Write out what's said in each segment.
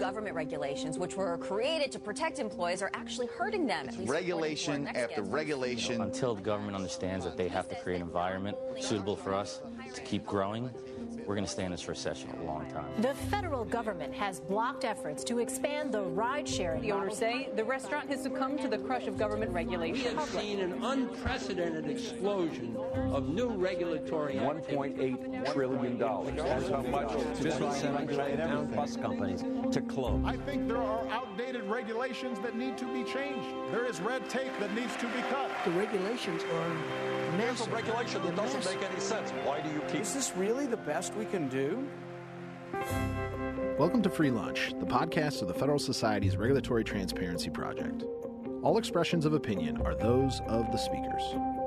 government regulations, which were created to protect employees, are actually hurting them. Regulation after regulation. Until the government understands that they have to create an environment suitable for us to keep growing, we're going to stay in this recession a long time. The federal government has blocked efforts to expand the ride-sharing. The owners say the restaurant has succumbed to the crush of government regulations. We have seen an unprecedented explosion of new regulatory $1.8 trillion. That's how much business and bus companies to close. I think there are outdated regulations that need to be changed. There is red tape that needs to be cut. The regulations are massive. There's a regulation that doesn't make any sense. Why do you keep... Is this really the best we can do? Welcome to Free Lunch, the podcast of the Federal Society's Regulatory Transparency Project. All expressions of opinion are those of the speakers.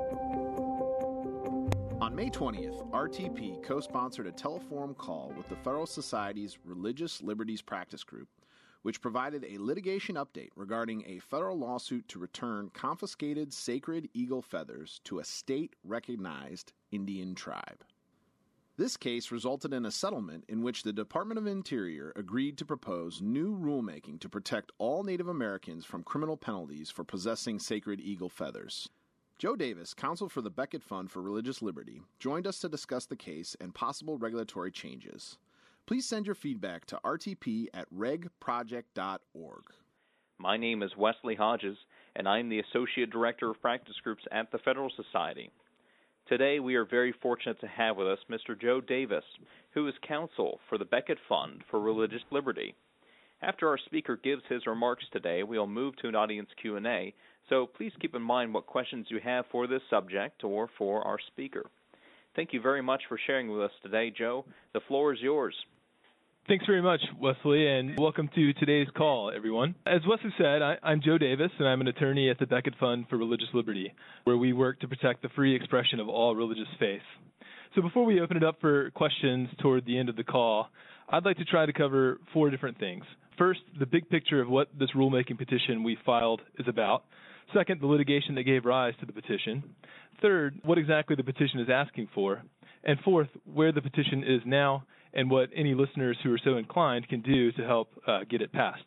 On May 20th, RTP co-sponsored a teleforum call with the Federal Society's Religious Liberties Practice Group, which provided a litigation update regarding a federal lawsuit to return confiscated sacred eagle feathers to a state-recognized Indian tribe. This case resulted in a settlement in which the Department of Interior agreed to propose new rulemaking to protect all Native Americans from criminal penalties for possessing sacred eagle feathers. Joe Davis, counsel for the Becket Fund for Religious Liberty, joined us to discuss the case and possible regulatory changes. Please send your feedback to rtp@regproject.org. My name is Wesley Hodges, and I'm the Associate Director of Practice Groups at the Federal Society. Today, we are very fortunate to have with us Mr. Joe Davis, who is counsel for the Becket Fund for Religious Liberty. After our speaker gives his remarks today, we'll move to an audience Q&A, so please keep in mind what questions you have for this subject or for our speaker. Thank you very much for sharing with us today, Joe. The floor is yours. Thanks very much, Wesley, and welcome to today's call, everyone. As Wesley said, I'm Joe Davis, and I'm an attorney at the Becket Fund for Religious Liberty, where we work to protect the free expression of all religious faiths. So before we open it up for questions toward the end of the call, I'd like to try to cover four different things. First, the big picture of what this rulemaking petition we filed is about. Second, the litigation that gave rise to the petition. Third, what exactly the petition is asking for. And fourth, where the petition is now and what any listeners who are so inclined can do to help get it passed.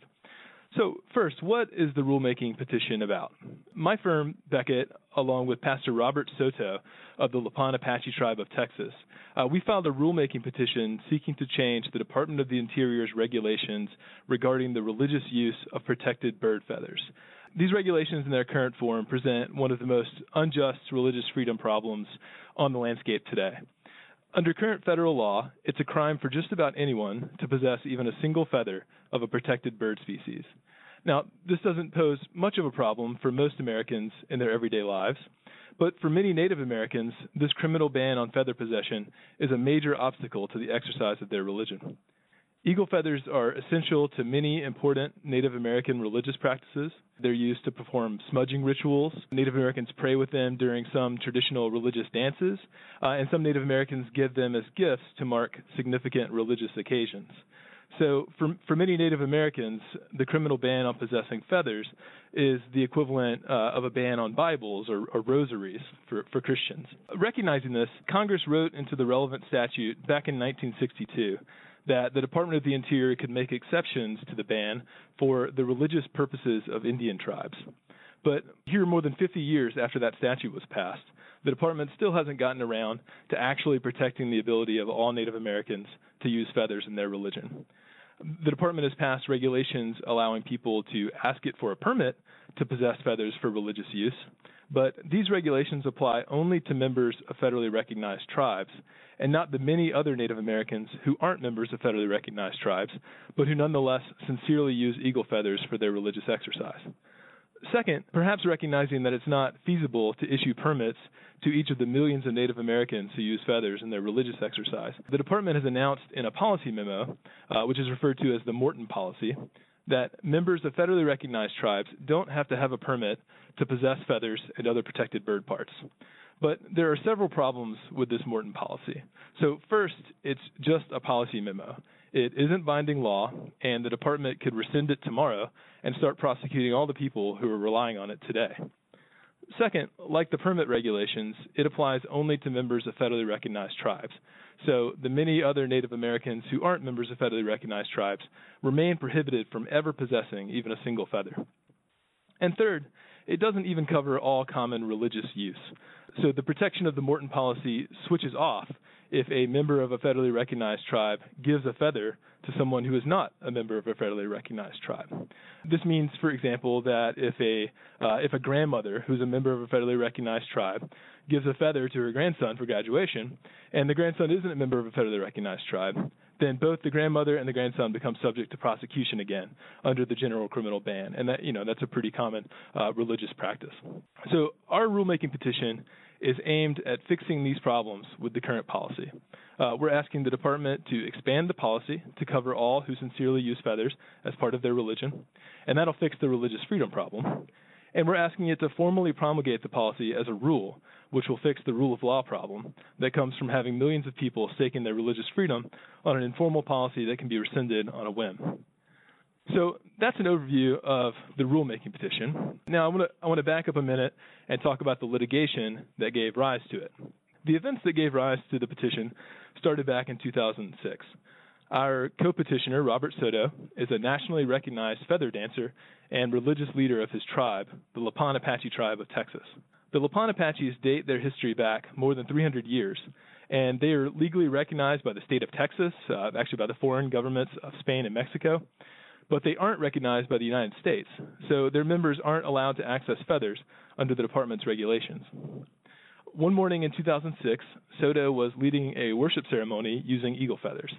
So first, what is the rulemaking petition about? My firm, Becket, along with Pastor Robert Soto of the Lipan Apache Tribe of Texas, we filed a rulemaking petition seeking to change the Department of the Interior's regulations regarding the religious use of protected bird feathers. These regulations in their current form present one of the most unjust religious freedom problems on the landscape today. Under current federal law, it's a crime for just about anyone to possess even a single feather of a protected bird species. Now, this doesn't pose much of a problem for most Americans in their everyday lives, but for many Native Americans, this criminal ban on feather possession is a major obstacle to the exercise of their religion. Eagle feathers are essential to many important Native American religious practices. They're used to perform smudging rituals. Native Americans pray with them during some traditional religious dances, and some Native Americans give them as gifts to mark significant religious occasions. So for many Native Americans, the criminal ban on possessing feathers is the equivalent of a ban on Bibles or rosaries for Christians. Recognizing this, Congress wrote into the relevant statute back in 1962 that the Department of the Interior could make exceptions to the ban for the religious purposes of Indian tribes. But here, more than 50 years after that statute was passed, the department still hasn't gotten around to actually protecting the ability of all Native Americans to use feathers in their religion. The department has passed regulations allowing people to ask it for a permit to possess feathers for religious use, but these regulations apply only to members of federally recognized tribes and not the many other Native Americans who aren't members of federally recognized tribes, but who nonetheless sincerely use eagle feathers for their religious exercise. Second, perhaps recognizing that it's not feasible to issue permits to each of the millions of Native Americans who use feathers in their religious exercise, the department has announced in a policy memo, which is referred to as the Morton Policy, that members of federally recognized tribes don't have to have a permit to possess feathers and other protected bird parts. But there are several problems with this Morton Policy. So first, it's just a policy memo. It isn't binding law, and the department could rescind it tomorrow and start prosecuting all the people who are relying on it today. Second, like the permit regulations, it applies only to members of federally recognized tribes. So the many other Native Americans who aren't members of federally recognized tribes remain prohibited from ever possessing even a single feather. And third, it doesn't even cover all common religious use. So the protection of the Morton policy switches off if a member of a federally recognized tribe gives a feather to someone who is not a member of a federally recognized tribe. This means, for example, that if a grandmother who's a member of a federally recognized tribe gives a feather to her grandson for graduation, and the grandson isn't a member of a federally recognized tribe, then both the grandmother and the grandson become subject to prosecution again under the general criminal ban, and that's a pretty common religious practice. So our rulemaking petition is aimed at fixing these problems with the current policy. We're asking the department to expand the policy to cover all who sincerely use feathers as part of their religion, and that'll fix the religious freedom problem. And we're asking it to formally promulgate the policy as a rule, which will fix the rule of law problem that comes from having millions of people staking their religious freedom on an informal policy that can be rescinded on a whim. So that's an overview of the rulemaking petition. Now I want to back up a minute and talk about the litigation that gave rise to it. The events that gave rise to the petition started back in 2006. Our co-petitioner, Robert Soto, is a nationally recognized feather dancer and religious leader of his tribe, the Lipan Apache tribe of Texas. The Lipan Apaches date their history back more than 300 years, and they are legally recognized by the state of Texas, actually by the foreign governments of Spain and Mexico, but they aren't recognized by the United States, so their members aren't allowed to access feathers under the department's regulations. One morning in 2006, Soto was leading a worship ceremony using eagle feathers.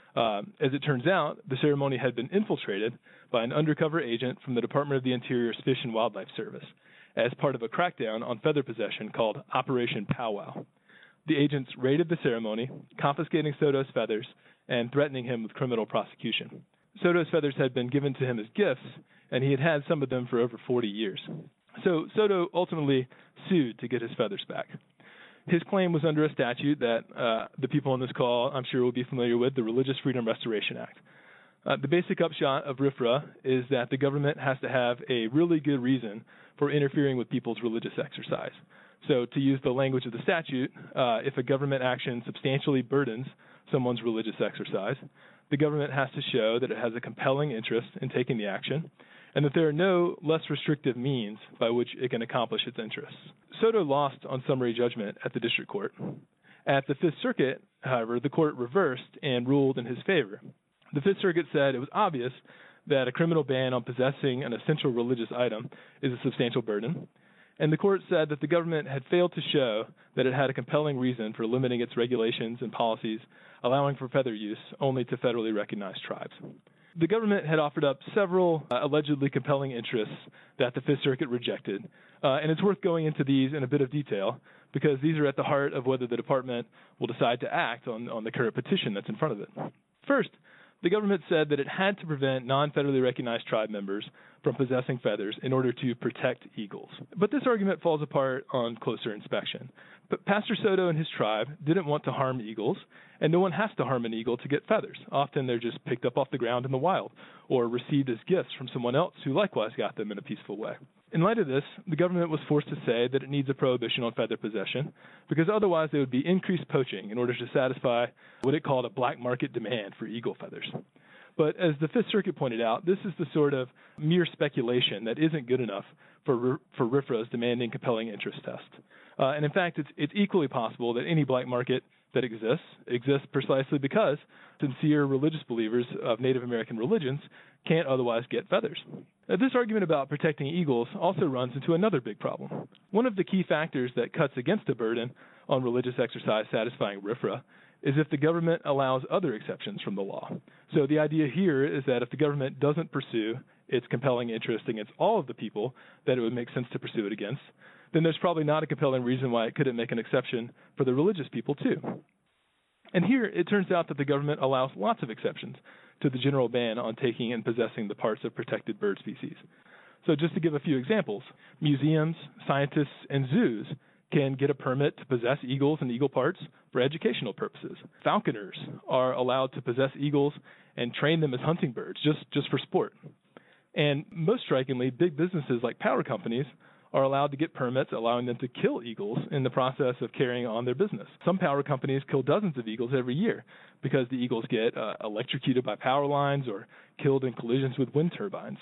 As it turns out, the ceremony had been infiltrated by an undercover agent from the Department of the Interior's Fish and Wildlife Service as part of a crackdown on feather possession called Operation Powwow. The agents raided the ceremony, confiscating Soto's feathers and threatening him with criminal prosecution. Soto's feathers had been given to him as gifts, and he had had some of them for over 40 years. So Soto ultimately sued to get his feathers back. His claim was under a statute that the people on this call, I'm sure, will be familiar with, the Religious Freedom Restoration Act. The basic upshot of RFRA is that the government has to have a really good reason for interfering with people's religious exercise. So to use the language of the statute, if a government action substantially burdens someone's religious exercise, the government has to show that it has a compelling interest in taking the action and that there are no less restrictive means by which it can accomplish its interests. Soto lost on summary judgment at the district court. At the Fifth Circuit, however, the court reversed and ruled in his favor. The Fifth Circuit said it was obvious that a criminal ban on possessing an essential religious item is a substantial burden, and the court said that the government had failed to show that it had a compelling reason for limiting its regulations and policies, allowing for feather use only to federally recognized tribes. The government had offered up several allegedly compelling interests that the Fifth Circuit rejected, and it's worth going into these in a bit of detail because these are at the heart of whether the department will decide to act on the current petition that's in front of it. First, the government said that it had to prevent non-federally recognized tribe members from possessing feathers in order to protect eagles. But this argument falls apart on closer inspection. But Pastor Soto and his tribe didn't want to harm eagles, and no one has to harm an eagle to get feathers. Often they're just picked up off the ground in the wild or received as gifts from someone else who likewise got them in a peaceful way. In light of this, the government was forced to say that it needs a prohibition on feather possession because otherwise there would be increased poaching in order to satisfy what it called a black market demand for eagle feathers. But as the Fifth Circuit pointed out, this is the sort of mere speculation that isn't good enough for RFRA's demanding compelling interest test. And in fact, it's equally possible that any black market that exists precisely because sincere religious believers of Native American religions can't otherwise get feathers. Now, this argument about protecting eagles also runs into another big problem. One of the key factors that cuts against a burden on religious exercise satisfying RFRA is if the government allows other exceptions from the law. So the idea here is that if the government doesn't pursue its compelling interest against all of the people that it would make sense to pursue it against, then there's probably not a compelling reason why it couldn't make an exception for the religious people too. And here it turns out that the government allows lots of exceptions to the general ban on taking and possessing the parts of protected bird species. So just to give a few examples, museums, scientists, and zoos can get a permit to possess eagles and eagle parts for educational purposes. Falconers are allowed to possess eagles and train them as hunting birds just for sport. And most strikingly, big businesses like power companies are allowed to get permits allowing them to kill eagles in the process of carrying on their business. Some power companies kill dozens of eagles every year because the eagles get electrocuted by power lines or killed in collisions with wind turbines.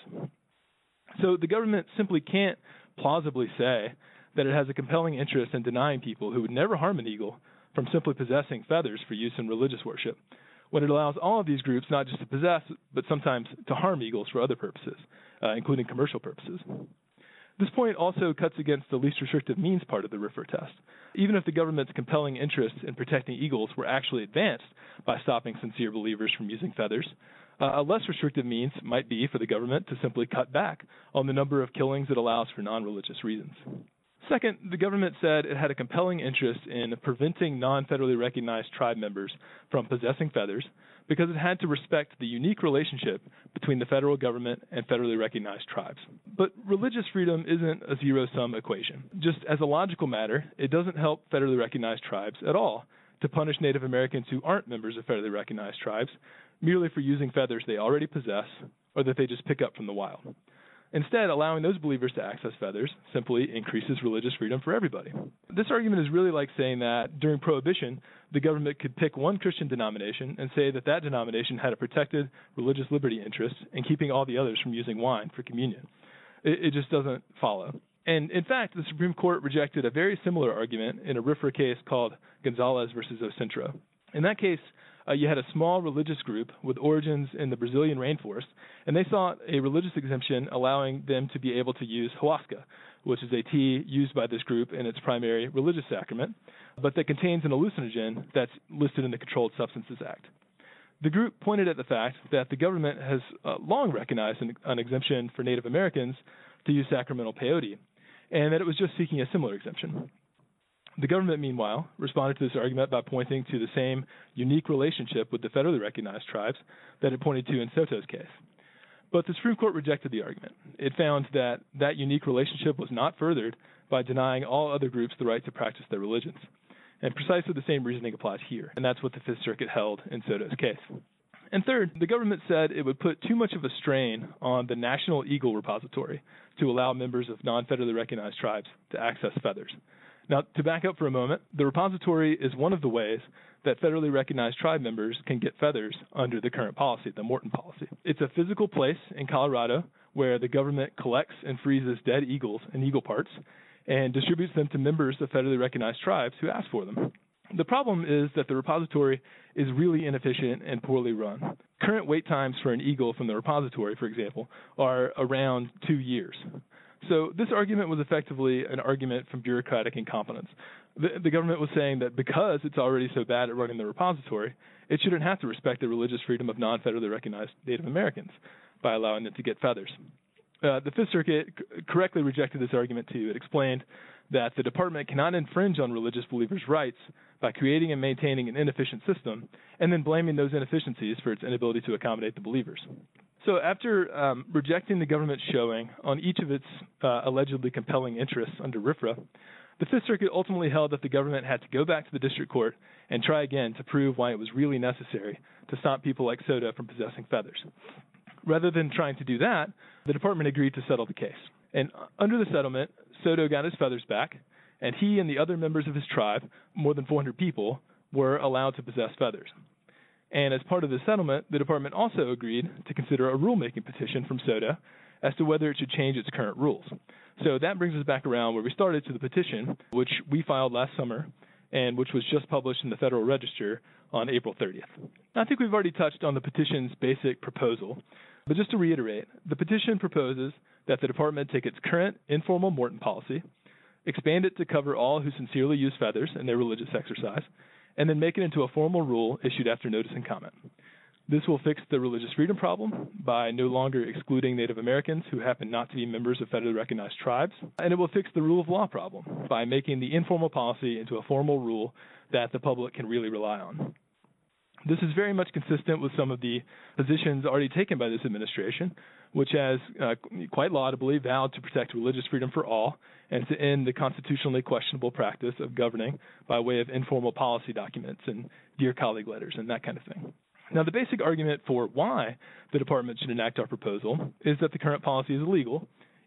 So the government simply can't plausibly say that it has a compelling interest in denying people who would never harm an eagle from simply possessing feathers for use in religious worship, when it allows all of these groups not just to possess, but sometimes to harm eagles for other purposes, including commercial purposes. This point also cuts against the least restrictive means part of the RFRA test. Even if the government's compelling interest in protecting eagles were actually advanced by stopping sincere believers from using feathers, a less restrictive means might be for the government to simply cut back on the number of killings it allows for non-religious reasons. Second, the government said it had a compelling interest in preventing non-federally recognized tribe members from possessing feathers because it had to respect the unique relationship between the federal government and federally recognized tribes. But religious freedom isn't a zero-sum equation. Just as a logical matter, it doesn't help federally recognized tribes at all to punish Native Americans who aren't members of federally recognized tribes merely for using feathers they already possess or that they just pick up from the wild. Instead, allowing those believers to access feathers simply increases religious freedom for everybody. This argument is really like saying that during Prohibition, the government could pick one Christian denomination and say that that denomination had a protected religious liberty interest in keeping all the others from using wine for communion. It just doesn't follow. And in fact, the Supreme Court rejected a very similar argument in a RFRA case called Gonzalez versus Ocentro. In that case, you had a small religious group with origins in the Brazilian rainforest, and they sought a religious exemption allowing them to be able to use ayahuasca, which is a tea used by this group in its primary religious sacrament, but that contains an hallucinogen that's listed in the Controlled Substances Act. The group pointed at the fact that the government has long recognized an exemption for Native Americans to use sacramental peyote, and that it was just seeking a similar exemption. The government, meanwhile, responded to this argument by pointing to the same unique relationship with the federally recognized tribes that it pointed to in Soto's case. But the Supreme Court rejected the argument. It found that that unique relationship was not furthered by denying all other groups the right to practice their religions. And precisely the same reasoning applies here, and that's what the Fifth Circuit held in Soto's case. And third, the government said it would put too much of a strain on the National Eagle Repository to allow members of non-federally recognized tribes to access feathers. Now, to back up for a moment, the repository is one of the ways that federally recognized tribe members can get feathers under the current policy, the Morton policy. It's a physical place in Colorado where the government collects and freezes dead eagles and eagle parts and distributes them to members of federally recognized tribes who ask for them. The problem is that the repository is really inefficient and poorly run. Current wait times for an eagle from the repository, for example, are around 2 years. So this argument was effectively an argument from bureaucratic incompetence. The government was saying that because it's already so bad at running the repository, it shouldn't have to respect the religious freedom of non-federally recognized Native Americans by allowing them to get feathers. The Fifth Circuit correctly rejected this argument too. It explained that the department cannot infringe on religious believers' rights by creating and maintaining an inefficient system and then blaming those inefficiencies for its inability to accommodate the believers. So after rejecting the government's showing on each of its allegedly compelling interests under RFRA, the Fifth Circuit ultimately held that the government had to go back to the district court and try again to prove why it was really necessary to stop people like Soto from possessing feathers. Rather than trying to do that, the department agreed to settle the case. And under the settlement, Soto got his feathers back, and he and the other members of his tribe, more than 400 people, were allowed to possess feathers. And as part of the settlement, the department also agreed to consider a rulemaking petition from Soto as to whether it should change its current rules. So that brings us back around where we started to the petition, which we filed last summer and which was just published in the Federal Register on April 30th. I think we've already touched on the petition's basic proposal, but just to reiterate, the petition proposes that the department take its current informal Morton policy, expand it to cover all who sincerely use feathers in their religious exercise, and then make it into a formal rule issued after notice and comment. This will fix the religious freedom problem by no longer excluding Native Americans who happen not to be members of federally recognized tribes, and it will fix the rule of law problem by making the informal policy into a formal rule that the public can really rely on. This is very much consistent with some of the positions already taken by this administration, which has quite laudably vowed to protect religious freedom for all and to end the constitutionally questionable practice of governing by way of informal policy documents and dear colleague letters and that kind of thing. Now, the basic argument for why the department should enact our proposal is that the current policy is illegal,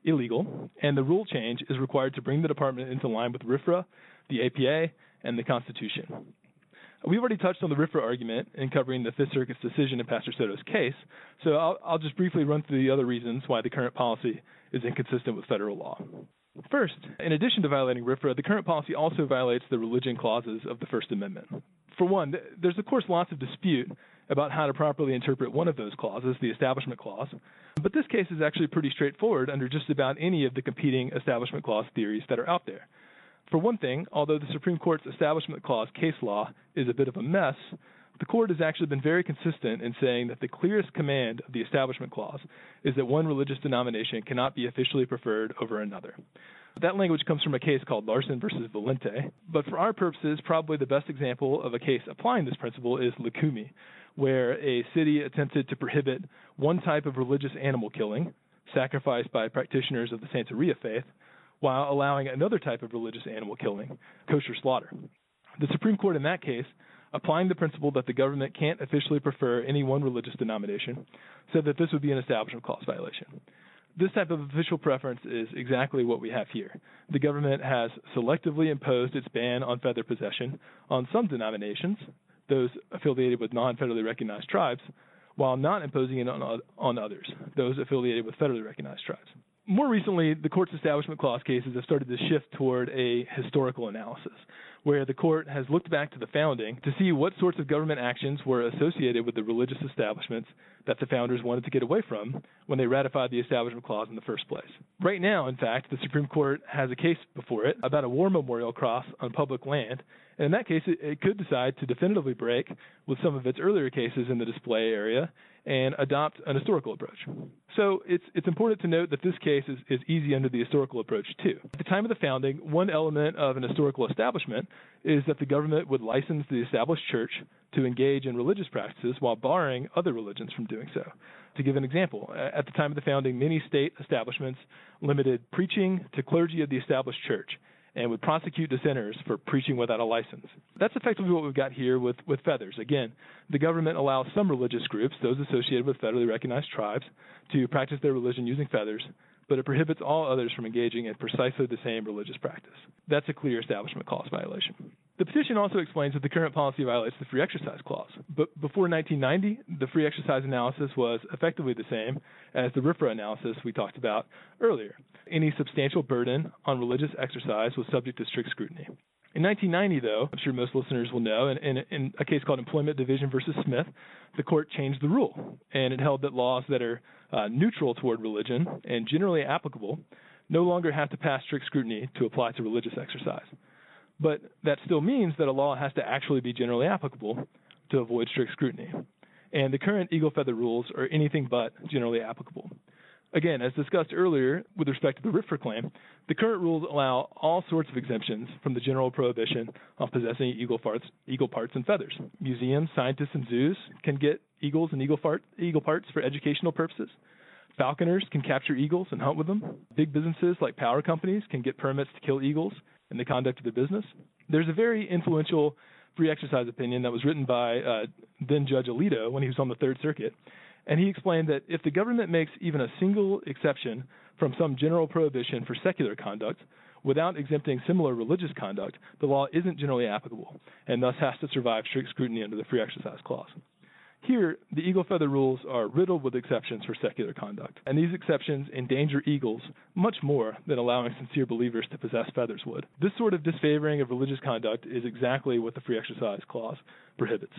illegal, and the rule change is required to bring the department into line with RFRA, the APA, and the Constitution. We've already touched on the RFRA argument in covering the Fifth Circuit's decision in Pastor Soto's case, so I'll just briefly run through the other reasons why the current policy is inconsistent with federal law. First, in addition to violating RFRA, the current policy also violates the religion clauses of the First Amendment. For one, there's of course lots of dispute about how to properly interpret one of those clauses, the Establishment Clause, but this case is actually pretty straightforward under just about any of the competing Establishment Clause theories that are out there. For one thing, although the Supreme Court's Establishment Clause case law is a bit of a mess, the Court has actually been very consistent in saying that the clearest command of the Establishment Clause is that one religious denomination cannot be officially preferred over another. That language comes from a case called Larson versus Valente, but for our purposes, probably the best example of a case applying this principle is Lukumi, where a city attempted to prohibit one type of religious animal killing, sacrificed by practitioners of the Santeria faith, while allowing another type of religious animal killing, kosher slaughter. The Supreme Court in that case, applying the principle that the government can't officially prefer any one religious denomination, said that this would be an Establishment Clause violation. This type of official preference is exactly what we have here. The government has selectively imposed its ban on feather possession on some denominations, those affiliated with non-federally recognized tribes, while not imposing it on others, those affiliated with federally recognized tribes. More recently, the Court's Establishment Clause cases have started to shift toward a historical analysis, where the Court has looked back to the founding to see what sorts of government actions were associated with the religious establishments that the founders wanted to get away from when they ratified the Establishment Clause in the first place. Right now, in fact, the Supreme Court has a case before it about a war memorial cross on public land, and in that case, it could decide to definitively break with some of its earlier cases in the display area and adopt an historical approach. So it's important to note that this case is easy under the historical approach too. At the time of the founding, one element of an historical establishment is that the government would license the established church to engage in religious practices while barring other religions from doing so. To give an example, at the time of the founding, many state establishments limited preaching to clergy of the established church and would prosecute dissenters for preaching without a license. That's effectively what we've got here with feathers. Again, the government allows some religious groups, those associated with federally recognized tribes, to practice their religion using feathers, but it prohibits all others from engaging in precisely the same religious practice. That's a clear Establishment Clause violation. The petition also explains that the current policy violates the Free Exercise Clause. But before 1990, the free exercise analysis was effectively the same as the RFRA analysis we talked about earlier. Any substantial burden on religious exercise was subject to strict scrutiny. In 1990, though, I'm sure most listeners will know, in a case called Employment Division versus Smith, the court changed the rule, and it held that laws that are neutral toward religion and generally applicable no longer have to pass strict scrutiny to apply to religious exercise. But that still means that a law has to actually be generally applicable to avoid strict scrutiny. And the current Eagle Feather rules are anything but generally applicable. Again, as discussed earlier with respect to the RFRA claim, the current rules allow all sorts of exemptions from the general prohibition on possessing eagle parts and feathers. Museums, scientists, and zoos can get eagles and eagle parts for educational purposes. Falconers can capture eagles and hunt with them. Big businesses like power companies can get permits to kill eagles in the conduct of their business. There's a very influential free exercise opinion that was written by then Judge Alito when he was on the Third Circuit, and he explained that if the government makes even a single exception from some general prohibition for secular conduct without exempting similar religious conduct, the law isn't generally applicable and thus has to survive strict scrutiny under the Free Exercise Clause. Here, the Eagle Feather rules are riddled with exceptions for secular conduct, and these exceptions endanger eagles much more than allowing sincere believers to possess feathers would. This sort of disfavoring of religious conduct is exactly what the Free Exercise Clause prohibits.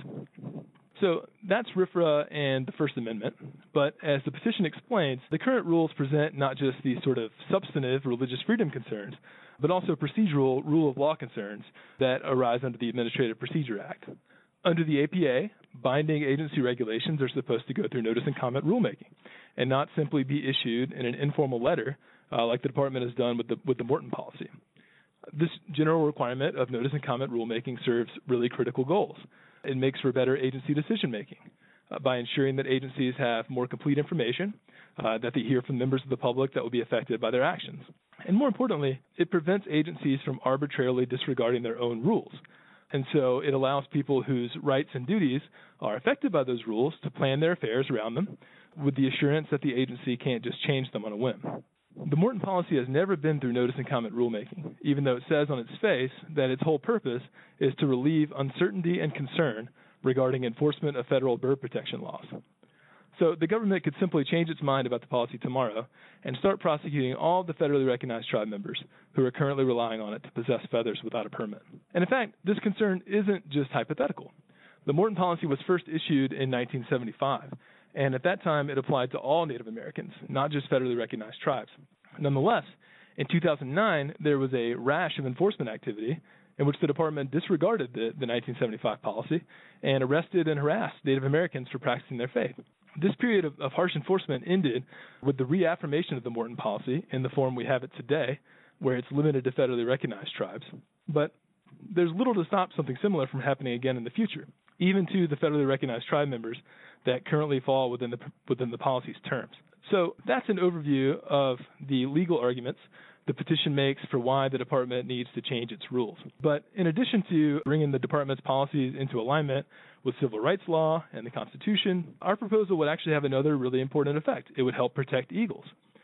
So that's RFRA and the First Amendment, but as the petition explains, the current rules present not just these sort of substantive religious freedom concerns, but also procedural rule of law concerns that arise under the Administrative Procedure Act. Under the APA, binding agency regulations are supposed to go through notice and comment rulemaking and not simply be issued in an informal letter like the department has done with the Morton policy. This general requirement of notice and comment rulemaking serves really critical goals. It makes for better agency decision-making by ensuring that agencies have more complete information, that they hear from members of the public that will be affected by their actions. And more importantly, it prevents agencies from arbitrarily disregarding their own rules. And so it allows people whose rights and duties are affected by those rules to plan their affairs around them with the assurance that the agency can't just change them on a whim. The Morton policy has never been through notice and comment rulemaking, even though it says on its face that its whole purpose is to relieve uncertainty and concern regarding enforcement of federal bird protection laws. So the government could simply change its mind about the policy tomorrow and start prosecuting all the federally recognized tribe members who are currently relying on it to possess feathers without a permit. And in fact, this concern isn't just hypothetical. The Morton policy was first issued in 1975, and at that time it applied to all Native Americans, not just federally recognized tribes. Nonetheless, in 2009, there was a rash of enforcement activity in which the department disregarded the 1975 policy and arrested and harassed Native Americans for practicing their faith. This period of harsh enforcement ended with the reaffirmation of the Morton policy in the form we have it today, where it's limited to federally recognized tribes. But there's little to stop something similar from happening again in the future, even to the federally recognized tribe members that currently fall within the policy's terms. So that's an overview of the legal arguments the petition makes for why the department needs to change its rules. But in addition to bringing the department's policies into alignment with civil rights law and the Constitution, our proposal would actually have another really important effect. It would help protect eagles.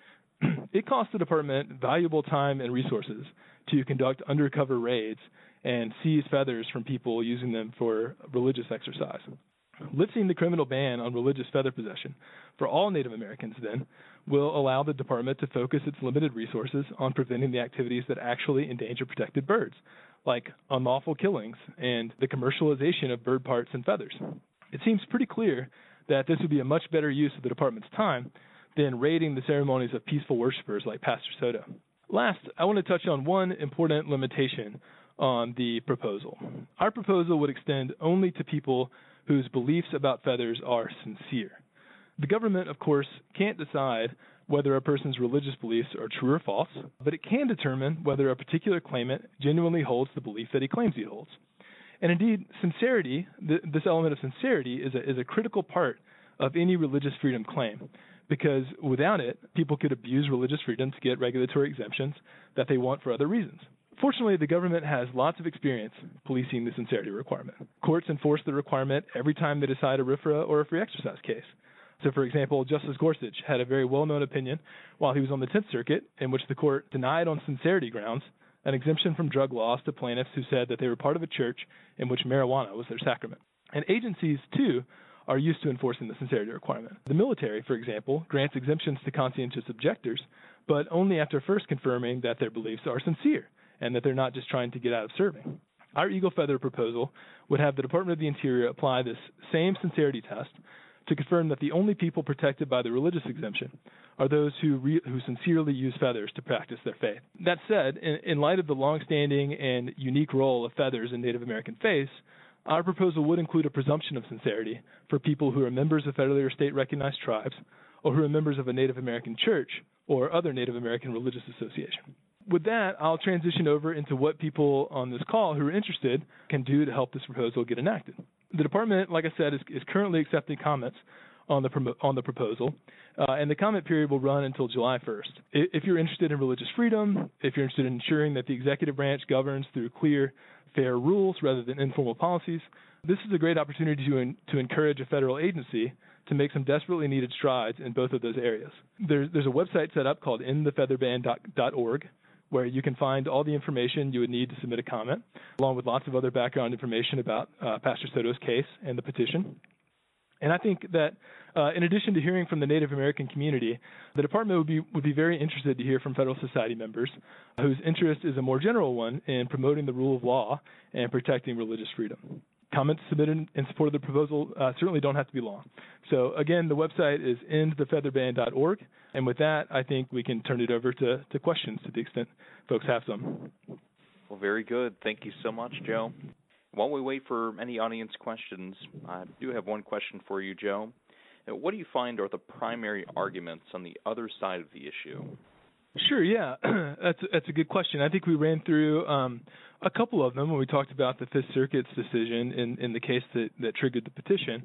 It costs the department valuable time and resources to conduct undercover raids and seize feathers from people using them for religious exercise. Lifting the criminal ban on religious feather possession for all Native Americans, then, will allow the department to focus its limited resources on preventing the activities that actually endanger protected birds, like unlawful killings and the commercialization of bird parts and feathers. It seems pretty clear that this would be a much better use of the department's time than raiding the ceremonies of peaceful worshipers like Pastor Soto. Last, I want to touch on one important limitation on the proposal. Our proposal would extend only to people whose beliefs about feathers are sincere. The government, of course, can't decide whether a person's religious beliefs are true or false, but it can determine whether a particular claimant genuinely holds the belief that he claims he holds. And indeed, sincerity, this element of sincerity, is a critical part of any religious freedom claim, because without it, people could abuse religious freedom to get regulatory exemptions that they want for other reasons. Fortunately, the government has lots of experience policing the sincerity requirement. Courts enforce the requirement every time they decide a RFRA or a free exercise case. So, for example, Justice Gorsuch had a very well-known opinion while he was on the 10th Circuit in which the court denied on sincerity grounds an exemption from drug laws to plaintiffs who said that they were part of a church in which marijuana was their sacrament. And agencies, too, are used to enforcing the sincerity requirement. The military, for example, grants exemptions to conscientious objectors, but only after first confirming that their beliefs are sincere and that they're not just trying to get out of serving. Our Eagle Feather proposal would have the Department of the Interior apply this same sincerity test to confirm that the only people protected by the religious exemption are those who sincerely use feathers to practice their faith. That said, in light of the longstanding and unique role of feathers in Native American faiths, our proposal would include a presumption of sincerity for people who are members of federally or state-recognized tribes or who are members of a Native American church or other Native American religious association. With that, I'll transition over into what people on this call who are interested can do to help this proposal get enacted. The department, like I said, is currently accepting comments on the proposal, and the comment period will run until July 1st. If you're interested in religious freedom, if you're interested in ensuring that the executive branch governs through clear, fair rules rather than informal policies, this is a great opportunity to encourage a federal agency to make some desperately needed strides in both of those areas. There's a website set up called endthefeatherban.org, where you can find all the information you would need to submit a comment, along with lots of other background information about Pastor Soto's case and the petition. And I think that in addition to hearing from the Native American community, the department would be very interested to hear from Federal Society members whose interest is a more general one in promoting the rule of law and protecting religious freedom. Comments submitted in support of the proposal certainly don't have to be long. So again, the website is endthefeatherban.org. And with that, I think we can turn it over to questions to the extent folks have some. Well, very good. Thank you so much, Joe. While we wait for any audience questions, I do have one question for you, Joe. What do you find are the primary arguments on the other side of the issue? Sure, yeah. That's a good question. I think we ran through a couple of them when we talked about the Fifth Circuit's decision in the case that triggered the petition.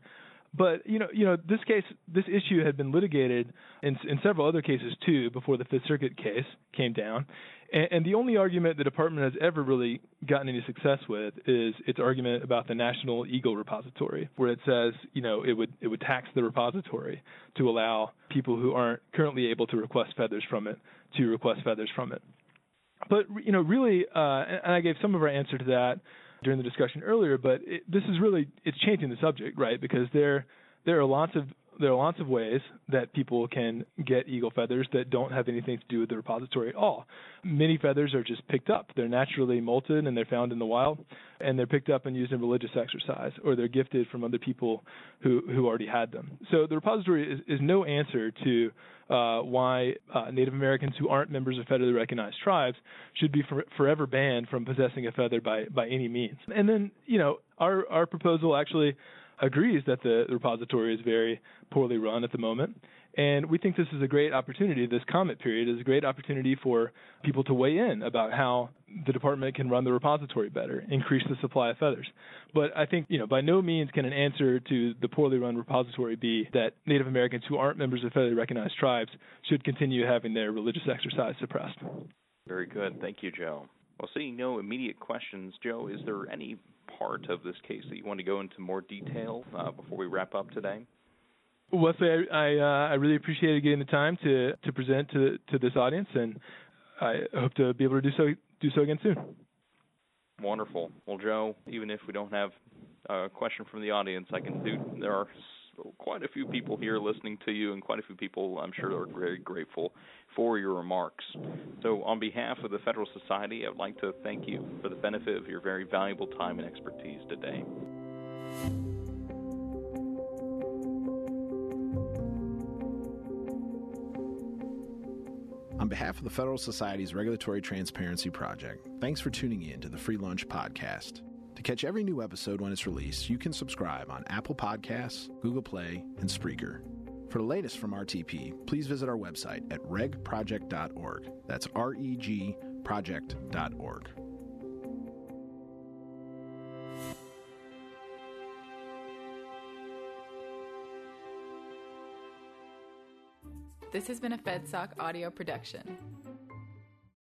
But this issue had been litigated in several other cases too before the Fifth Circuit case came down, and the only argument the department has ever really gotten any success with is its argument about the National Eagle Repository, where it says it would tax the repository to allow people who aren't currently able to request feathers from it to request feathers from it. But really, and I gave some of our answer to that during the discussion earlier, but it's changing the subject, right? Because there are lots of ways that people can get eagle feathers that don't have anything to do with the repository at all. Many feathers are just picked up. They're naturally molted and they're found in the wild, and they're picked up and used in religious exercise, or they're gifted from other people who already had them. So the repository is no answer to why Native Americans who aren't members of federally recognized tribes should be forever banned from possessing a feather by any means. And then, our proposal actually agrees that the repository is very poorly run at the moment. And we think this is a great opportunity, this comment period is a great opportunity for people to weigh in about how the department can run the repository better, increase the supply of feathers. But I think, by no means can an answer to the poorly run repository be that Native Americans who aren't members of federally recognized tribes should continue having their religious exercise suppressed. Very good. Thank you, Joe. Well, seeing no immediate questions, Joe, is there any part of this case that you want to go into more detail before we wrap up today? Wesley, I really appreciated getting the time to present to this audience, and I hope to be able to do so again soon. Wonderful. Well, Joe, even if we don't have a question from the audience, there are quite a few people here listening to you, and quite a few people, I'm sure, are very grateful for your remarks. So on behalf of the Federal Society, I would like to thank you for the benefit of your very valuable time and expertise today. On behalf of the Federal Society's Regulatory Transparency Project, thanks for tuning in to the Free Lunch Podcast. To catch every new episode when it's released, you can subscribe on Apple Podcasts, Google Play, and Spreaker. For the latest from RTP, please visit our website at regproject.org. That's regproject.org. This has been a FedSoc audio production.